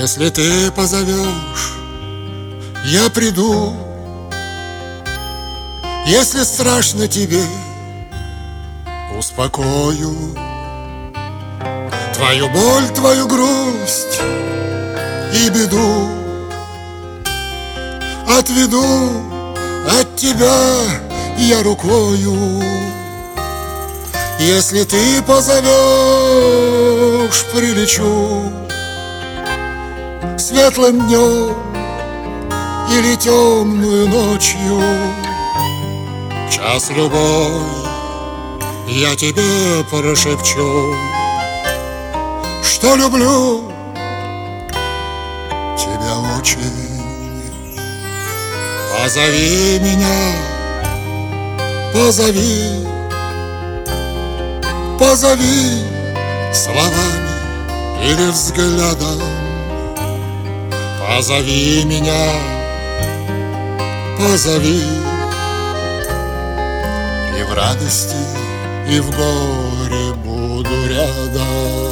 Если ты позовешь, я приду. Если страшно тебе, успокою твою боль, твою грусть и беду. Отведу от тебя я рукою. Если ты позовешь, прилечу. Светлым днем или темную ночью, час любой я тебе прошепчу, что люблю тебя очень. Позови меня, позови, позови словами или взглядом. Позови меня, позови, и в радости, и в горе буду рядом.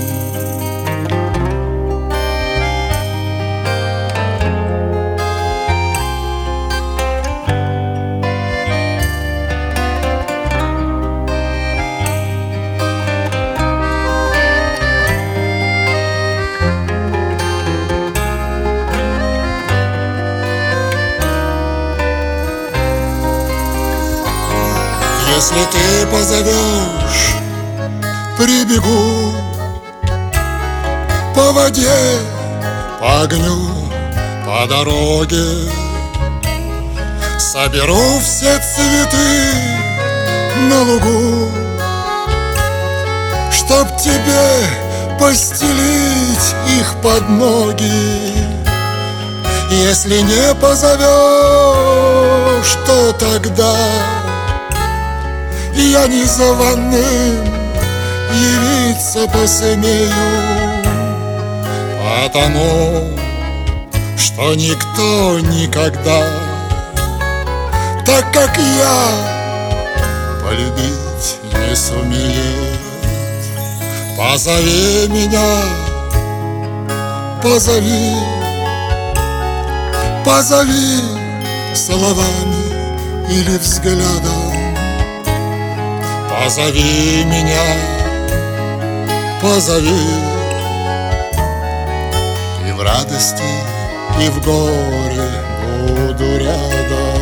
Если ты позовешь, прибегу. По воде, по огню, по дороге соберу все цветы на лугу, чтоб тебе постелить их под ноги. Если не позовешь, то тогда я незваным явиться посмею, потому что никто никогда так, как я, полюбить не сумеет. Позови меня, позови, позови словами или взглядом. Позови меня, позови, и в радости, и в горе буду рядом.